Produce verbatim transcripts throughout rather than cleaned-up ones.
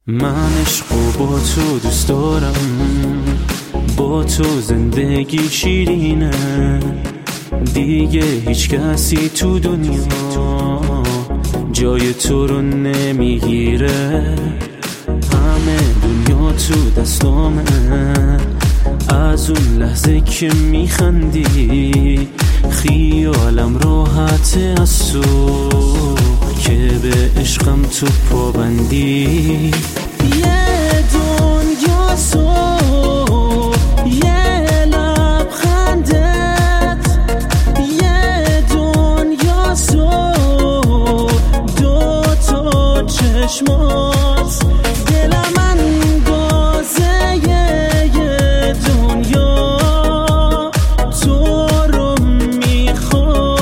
من عشقو با تو دوست دارم، با تو زندگی شیرینه، دیگه هیچ کسی تو دنیا جای تو رو نمیگیره. همه دنیا تو دستامه، از اون لحظه که میخندی خیالم راحته از تو که به عشقم تو پابندی. یه دنیا سو یه لبخندت، یه دنیا سو دو تا چشمات، دلم اندازه یه دنیا تو رو میخواد.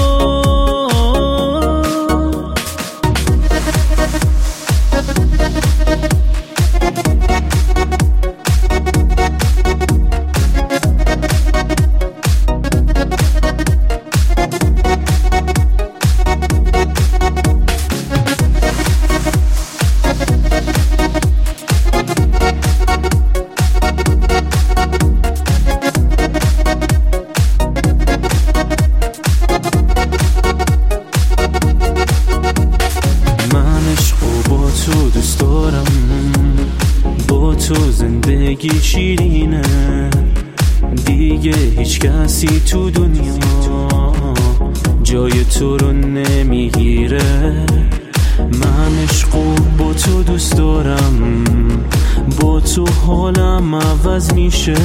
تو دوست دارم، با تو زندگی شیرینه، دیگه هیچ کسی تو دنیا جای تو رو نمیگیره. من عشقو با تو دوست دارم، با تو حالم عوض میشه،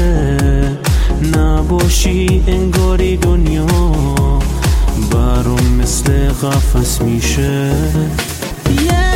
نباشی انگاری دنیا برام مثل قفس میشه. yeah.